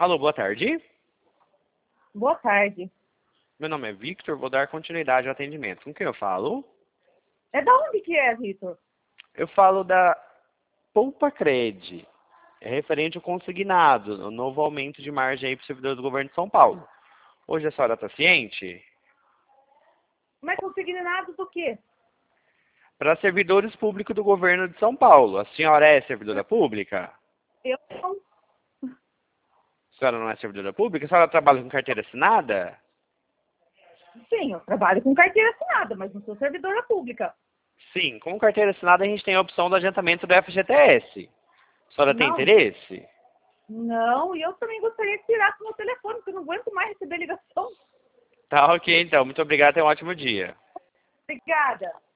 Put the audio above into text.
Alô, boa tarde. Boa tarde. Meu nome é Victor, vou dar continuidade ao atendimento. Com quem eu falo? É da onde que é, Vitor? Eu falo da Poupa Cred. É referente ao consignado, o novo aumento de margem aí para o servidor do governo de São Paulo. Hoje a senhora está ciente? Mas consignado do quê? Para servidores públicos do governo de São Paulo. A senhora é servidora pública? Eu não. A senhora não é servidora pública? A senhora trabalha com carteira assinada? Sim, eu trabalho com carteira assinada, mas não sou servidora pública. Sim, com carteira assinada a gente tem a opção do adiantamento do FGTS. A senhora tem Não, interesse? não, e eu também gostaria de tirar com o meu telefone, porque eu não aguento mais receber ligação. Tá ok, então. Muito obrigado e um ótimo dia. Obrigada.